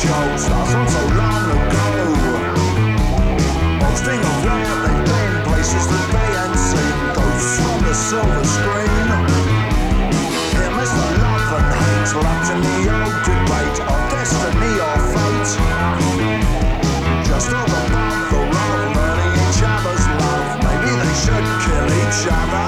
shows stars on so long ago, boasting of where they've been, places that they ain't seen, ghosts from the silver screen. Here Mr. Love and Hate, locked in the old debate of destiny or fate. Just all above the love, learning each other's love. Maybe they should kill each other.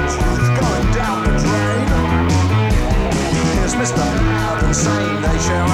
Mr. Loud and Sane, they shall